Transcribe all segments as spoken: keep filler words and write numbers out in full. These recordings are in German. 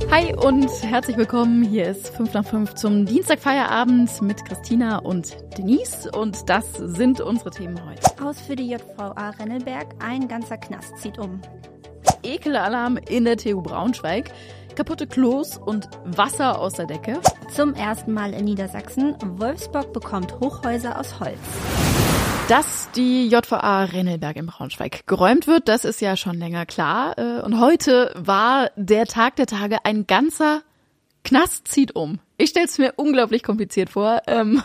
Hi und herzlich willkommen. Hier ist fünf nach fünf zum Dienstagfeierabend mit Christina und Denise. Und das sind unsere Themen heute. Aus für die J V A Rennelberg, ein ganzer Knast zieht um. Ekelalarm in der T U Braunschweig, kaputte Klos und Wasser aus der Decke. Zum ersten Mal in Niedersachsen, Wolfsburg bekommt Hochhäuser aus Holz. Dass die J V A Rennelberg in Braunschweig geräumt wird, das ist ja schon länger klar. Und heute war der Tag der Tage, ein ganzer Knast zieht um. Ich stelle es mir unglaublich kompliziert vor. Ähm,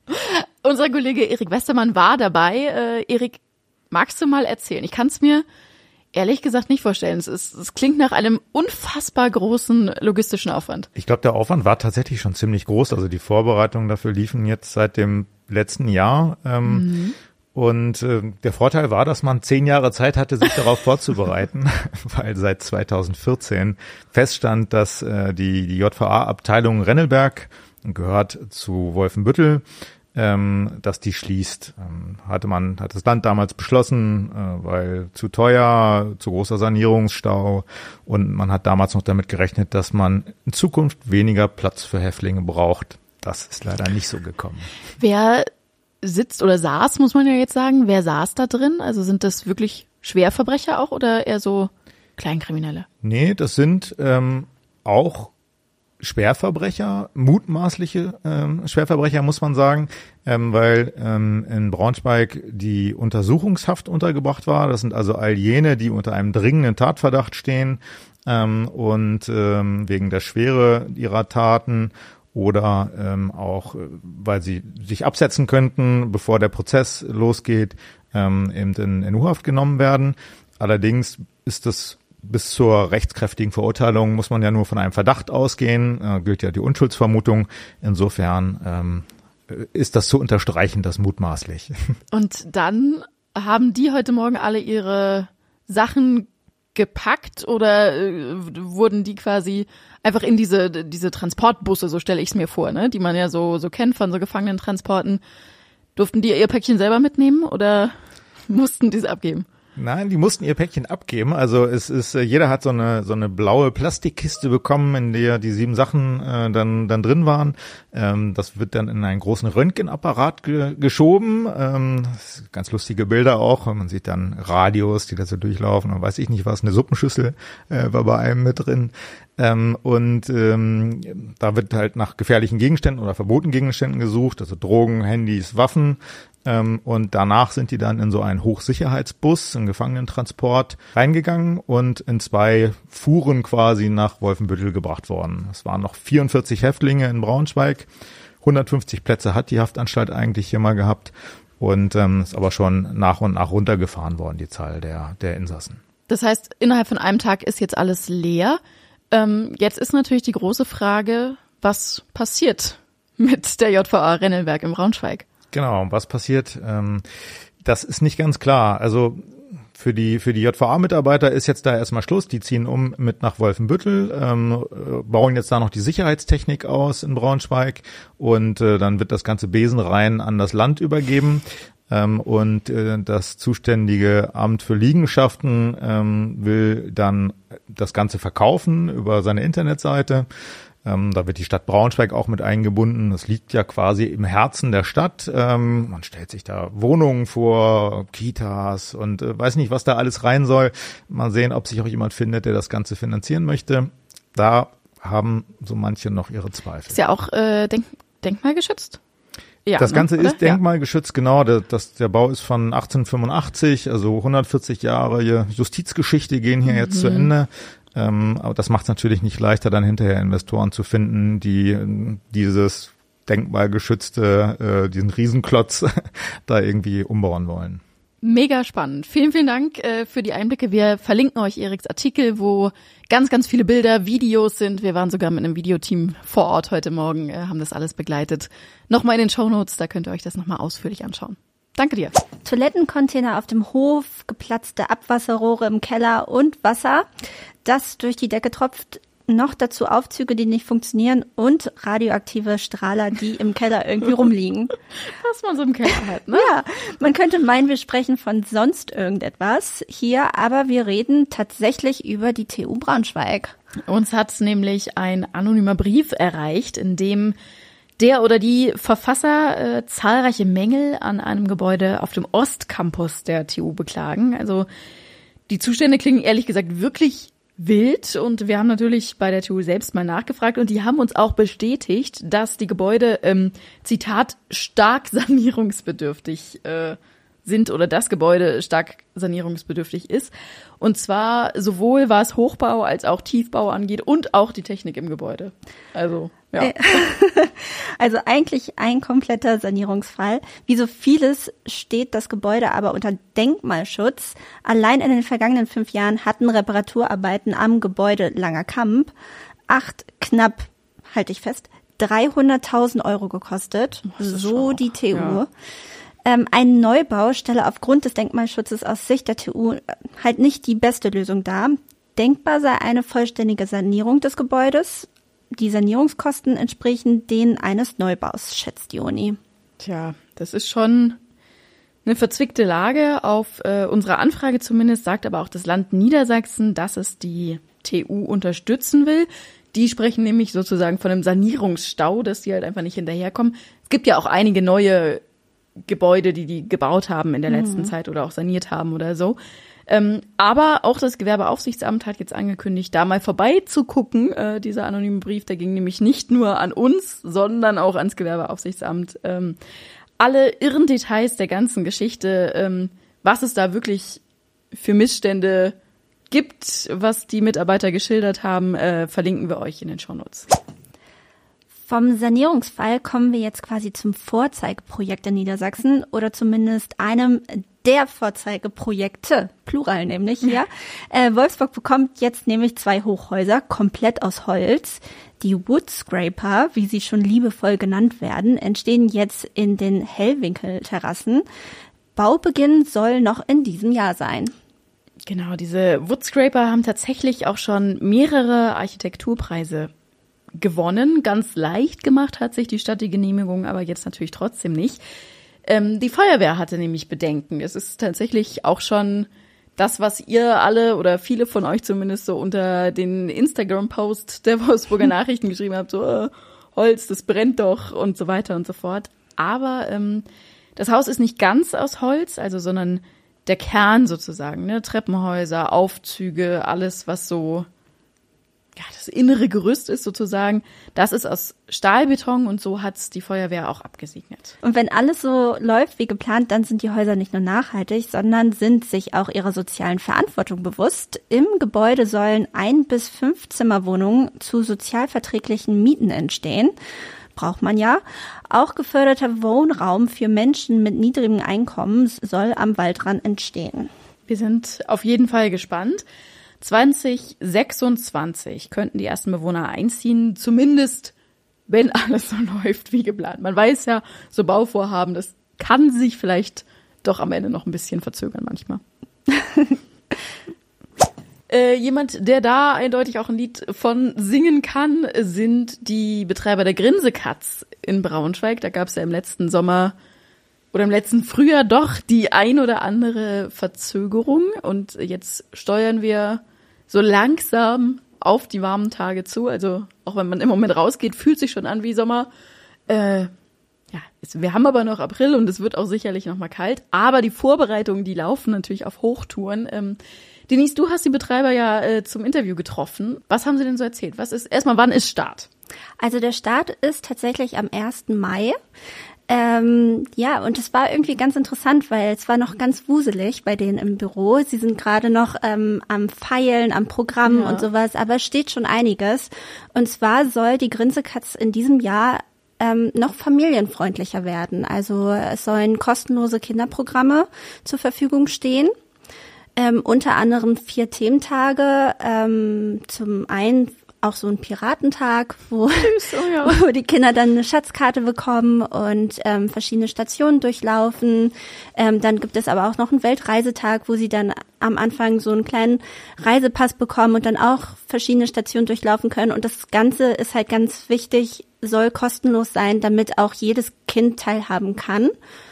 unser Kollege Erik Westermann war dabei. Äh, Erik, magst du mal erzählen? Ich kann es mir ehrlich gesagt nicht vorstellen. Es, ist, es klingt nach einem unfassbar großen logistischen Aufwand. Ich glaube, der Aufwand war tatsächlich schon ziemlich groß. Also die Vorbereitungen dafür liefen jetzt seit dem letzten Jahr. Ähm, mhm. Und äh, der Vorteil war, dass man zehn Jahre Zeit hatte, sich darauf vorzubereiten, weil seit zweitausendvierzehn feststand, dass äh, die, die J V A-Abteilung Rennelberg, gehört zu Wolfenbüttel, ähm, dass die schließt. Ähm, hatte man, hat das Land damals beschlossen, äh, weil zu teuer, zu großer Sanierungsstau, und man hat damals noch damit gerechnet, dass man in Zukunft weniger Platz für Häftlinge braucht. Das ist leider nicht so gekommen. Wer sitzt oder saß, muss man ja jetzt sagen, wer saß da drin? Also sind das wirklich Schwerverbrecher auch oder eher so Kleinkriminelle? Nee, das sind ähm, auch Schwerverbrecher, mutmaßliche ähm, Schwerverbrecher, muss man sagen, ähm, weil ähm, in Braunschweig die Untersuchungshaft untergebracht war. Das sind also all jene, die unter einem dringenden Tatverdacht stehen ähm, und ähm, wegen der Schwere ihrer Taten oder ähm, auch, weil sie sich absetzen könnten, bevor der Prozess losgeht, ähm, eben in, in U-Haft genommen werden. Allerdings ist das bis zur rechtskräftigen Verurteilung, muss man ja nur von einem Verdacht ausgehen, äh, gilt ja die Unschuldsvermutung. Insofern ähm, ist das zu unterstreichen, das mutmaßlich. Und dann haben die heute Morgen alle ihre Sachen gepackt oder äh, wurden die quasi einfach in diese diese Transportbusse, so stelle ich es mir vor, ne, die man ja so so kennt von so Gefangenentransporten. Durften die ihr Päckchen selber mitnehmen oder mussten die es abgeben? Nein, die mussten ihr Päckchen abgeben. Also es ist, jeder hat so eine so eine blaue Plastikkiste bekommen, in der die sieben Sachen äh, dann dann drin waren. Ähm, das wird dann in einen großen Röntgenapparat ge- geschoben. Ähm, ganz lustige Bilder auch. Man sieht dann Radios, die da so durchlaufen. Und weiß ich nicht was. Eine Suppenschüssel äh, war bei einem mit drin. Ähm, und ähm, da wird halt nach gefährlichen Gegenständen oder verbotenen Gegenständen gesucht, also Drogen, Handys, Waffen. Ähm, und danach sind die dann in so einen Hochsicherheitsbus, einen Gefangenentransport reingegangen und in zwei Fuhren quasi nach Wolfenbüttel gebracht worden. Es waren noch vierundvierzig Häftlinge in Braunschweig. hundertfünfzig Plätze hat die Haftanstalt eigentlich hier mal gehabt und ähm, ist aber schon nach und nach runtergefahren worden, die Zahl der, der Insassen. Das heißt, innerhalb von einem Tag ist jetzt alles leer. Ähm, jetzt ist natürlich die große Frage, was passiert mit der J V A Rennelberg in Braunschweig? Genau, was passiert? Ähm, das ist nicht ganz klar. Also für die für die J V A-Mitarbeiter ist jetzt da erstmal Schluss. Die ziehen um mit nach Wolfenbüttel, ähm, bauen jetzt da noch die Sicherheitstechnik aus in Braunschweig und äh, dann wird das ganze Besenrein an das Land übergeben. Ähm, und äh, das zuständige Amt für Liegenschaften ähm, will dann das Ganze verkaufen über seine Internetseite. Ähm, da wird die Stadt Braunschweig auch mit eingebunden. Das liegt ja quasi im Herzen der Stadt. Ähm, man stellt sich da Wohnungen vor, Kitas und äh, weiß nicht, was da alles rein soll. Mal sehen, ob sich auch jemand findet, der das Ganze finanzieren möchte. Da haben so manche noch ihre Zweifel. Ist ja auch äh, denk- denkmalgeschützt? Ja, das Ganze ne, ist denkmalgeschützt, genau. Der, das, der Bau ist von achtzehnhundertfünfundachtzig, also hundertvierzig Jahre Justizgeschichte gehen hier mhm. jetzt zu Ende. Ähm, aber das macht es natürlich nicht leichter, dann hinterher Investoren zu finden, die dieses denkmalgeschützte, äh, diesen Riesenklotz da irgendwie umbauen wollen. Mega spannend. Vielen, vielen Dank äh, für die Einblicke. Wir verlinken euch Eriks Artikel, wo ganz, ganz viele Bilder, Videos sind. Wir waren sogar mit einem Videoteam vor Ort heute Morgen, äh, haben das alles begleitet. Nochmal in den Shownotes, da könnt ihr euch das nochmal ausführlich anschauen. Danke dir. Toilettencontainer auf dem Hof, geplatzte Abwasserrohre im Keller und Wasser, das durch die Decke tropft. Noch dazu Aufzüge, die nicht funktionieren und radioaktive Strahler, die im Keller irgendwie rumliegen. Was man so im Keller hat, ne? Ja, man könnte meinen, wir sprechen von sonst irgendetwas hier, aber wir reden tatsächlich über die T U Braunschweig. Uns hat nämlich ein anonymer Brief erreicht, in dem der oder die Verfasser äh, zahlreiche Mängel an einem Gebäude auf dem Ostcampus der T U beklagen. Also die Zustände klingen ehrlich gesagt wirklich wild und wir haben natürlich bei der T U selbst mal nachgefragt und die haben uns auch bestätigt, dass die Gebäude, ähm, Zitat, stark sanierungsbedürftig äh, sind oder das Gebäude stark sanierungsbedürftig ist. Und zwar sowohl was Hochbau als auch Tiefbau angeht und auch die Technik im Gebäude. Also, ja. Also eigentlich ein kompletter Sanierungsfall. Wie so vieles steht das Gebäude aber unter Denkmalschutz. Allein in den vergangenen fünf Jahren hatten Reparaturarbeiten am Gebäude Langer Kamp acht, knapp, halte ich fest, dreihunderttausend Euro gekostet. So die T U. Ja. Ähm, ein Neubau stelle aufgrund des Denkmalschutzes aus Sicht der T U halt nicht die beste Lösung dar. Denkbar sei eine vollständige Sanierung des Gebäudes. Die Sanierungskosten entsprechen denen eines Neubaus, schätzt die Uni. Tja, das ist schon eine verzwickte Lage. Auf äh, unserer Anfrage zumindest sagt aber auch das Land Niedersachsen, dass es die T U unterstützen will. Die sprechen nämlich sozusagen von einem Sanierungsstau, dass die halt einfach nicht hinterherkommen. Es gibt ja auch einige neue Gebäude, die die gebaut haben in der letzten mhm. Zeit oder auch saniert haben oder so. Ähm, aber auch das Gewerbeaufsichtsamt hat jetzt angekündigt, da mal vorbeizugucken. Äh, dieser anonyme Brief, der ging nämlich nicht nur an uns, sondern auch ans Gewerbeaufsichtsamt. Ähm, alle irren Details der ganzen Geschichte, ähm, was es da wirklich für Missstände gibt, was die Mitarbeiter geschildert haben, äh, verlinken wir euch in den Shownotes. Vom Sanierungsfall kommen wir jetzt quasi zum Vorzeigeprojekt in Niedersachsen oder zumindest einem der Vorzeigeprojekte, Plural nämlich, ja. Äh, Wolfsburg bekommt jetzt nämlich zwei Hochhäuser, komplett aus Holz. Die Woodscraper, wie sie schon liebevoll genannt werden, entstehen jetzt in den Hellwinkelterrassen. Baubeginn soll noch in diesem Jahr sein. Genau, diese Woodscraper haben tatsächlich auch schon mehrere Architekturpreise gewonnen. Ganz leicht gemacht hat sich die Stadt die Genehmigung, aber jetzt natürlich trotzdem nicht. Ähm, die Feuerwehr hatte nämlich Bedenken. Es ist tatsächlich auch schon das, was ihr alle oder viele von euch zumindest so unter den Instagram-Post der Wolfsburger Nachrichten geschrieben habt, so äh, Holz, das brennt doch und so weiter und so fort. Aber ähm, das Haus ist nicht ganz aus Holz, also sondern der Kern sozusagen, ne? Treppenhäuser, Aufzüge, alles, was so ja, das innere Gerüst ist sozusagen, das ist aus Stahlbeton und so hat's die Feuerwehr auch abgesegnet. Und wenn alles so läuft wie geplant, dann sind die Häuser nicht nur nachhaltig, sondern sind sich auch ihrer sozialen Verantwortung bewusst. Im Gebäude sollen ein bis fünf Zimmerwohnungen zu sozialverträglichen Mieten entstehen. Braucht man ja. Auch geförderter Wohnraum für Menschen mit niedrigem Einkommen soll am Waldrand entstehen. Wir sind auf jeden Fall gespannt. zwanzig sechsundzwanzig könnten die ersten Bewohner einziehen, zumindest wenn alles so läuft wie geplant. Man weiß ja, so Bauvorhaben, das kann sich vielleicht doch am Ende noch ein bisschen verzögern manchmal. äh, jemand, der da eindeutig auch ein Lied von singen kann, sind die Betreiber der Grinsekatz in Braunschweig. Da gab es ja im letzten Sommer oder im letzten Frühjahr doch die ein oder andere Verzögerung und jetzt steuern wir so langsam auf die warmen Tage zu. Also auch wenn man im Moment rausgeht, fühlt sich schon an wie Sommer. Äh, ja, es, wir haben aber noch April und es wird auch sicherlich noch mal kalt. Aber die Vorbereitungen, die laufen natürlich auf Hochtouren. Ähm, Denise, du hast die Betreiber ja äh, zum Interview getroffen. Was haben sie denn so erzählt? Was ist erstmal, wann ist Start? Also der Start ist tatsächlich am ersten Mai. Ähm, ja, und es war irgendwie ganz interessant, weil es war noch ganz wuselig bei denen im Büro. Sie sind gerade noch ähm, am Feilen, am Programm ja. und sowas, aber es steht schon einiges. Und zwar soll die Grinsekatz in diesem Jahr ähm, noch familienfreundlicher werden. Also es sollen kostenlose Kinderprogramme zur Verfügung stehen. Ähm, unter anderem vier Thementage. Ähm, zum einen auch so einen Piratentag, wo, Süß, oh ja. wo die Kinder dann eine Schatzkarte bekommen und ähm, verschiedene Stationen durchlaufen. Ähm, dann gibt es aber auch noch einen Weltreisetag, wo sie dann am Anfang so einen kleinen Reisepass bekommen und dann auch verschiedene Stationen durchlaufen können. Und das Ganze ist halt ganz wichtig, soll kostenlos sein, damit auch jedes Kind teilhaben kann.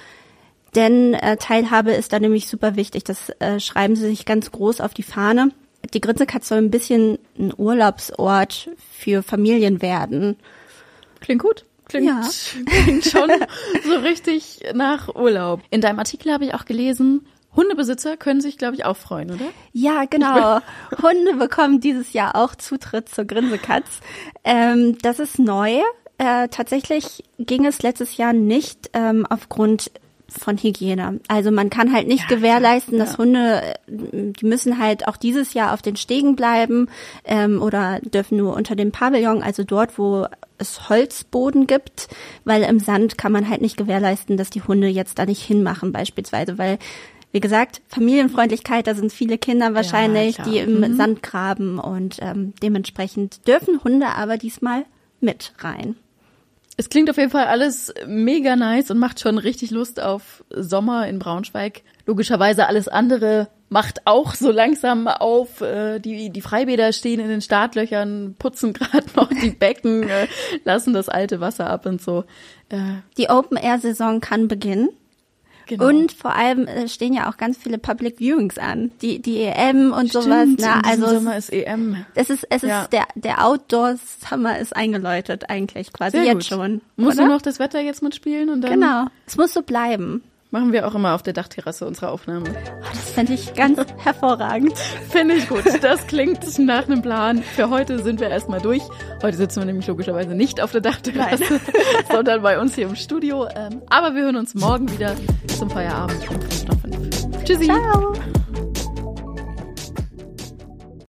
Denn äh, Teilhabe ist da nämlich super wichtig. Das äh, schreiben sie sich ganz groß auf die Fahne. Die Grinsekatz soll ein bisschen ein Urlaubsort für Familien werden. Klingt gut. Klingt, Ja. klingt schon so richtig nach Urlaub. In deinem Artikel habe ich auch gelesen, Hundebesitzer können sich, glaube ich, auch freuen, oder? Ja, genau. Hunde bekommen dieses Jahr auch Zutritt zur Grinsekatz. Ähm, das ist neu. Äh, tatsächlich ging es letztes Jahr nicht ähm, aufgrund von Hygiene. Also man kann halt nicht Ja, gewährleisten, ja. dass Hunde, die müssen halt auch dieses Jahr auf den Stegen bleiben ähm, oder dürfen nur unter dem Pavillon, also dort, wo es Holzboden gibt, weil im Sand kann man halt nicht gewährleisten, dass die Hunde jetzt da nicht hinmachen beispielsweise, weil wie gesagt, Familienfreundlichkeit, da sind viele Kinder wahrscheinlich, Ja, die klar. im Mhm. Sand graben und ähm, dementsprechend dürfen Hunde aber diesmal mit rein. Es klingt auf jeden Fall alles mega nice und macht schon richtig Lust auf Sommer in Braunschweig. Logischerweise alles andere macht auch so langsam auf. Äh, die, die Freibäder stehen in den Startlöchern, putzen gerade noch die Becken, äh, lassen das alte Wasser ab und so. Äh, Die Open-Air-Saison kann beginnen. genau. Und vor allem äh, stehen ja auch ganz viele Public Viewings an. Die, die E M und Stimmt, sowas. in Na, diesem also Sommer ist E M. es ist, es ist Ja. der, der Outdoor-Summer ist eingeläutet eigentlich quasi Sehr jetzt gut. schon. Musst oder? du noch das Wetter jetzt mitspielen und dann Genau. Es muss so bleiben. machen wir auch immer auf der Dachterrasse unsere Aufnahme. Das fände ich ganz hervorragend. Finde ich gut. Das klingt nach einem Plan. Für heute sind wir erstmal durch. Heute sitzen wir nämlich logischerweise nicht auf der Dachterrasse, sondern bei uns hier im Studio. Ähm, Aber wir hören uns morgen wieder zum Feierabend um fünf nach fünf. Tschüssi. Ciao.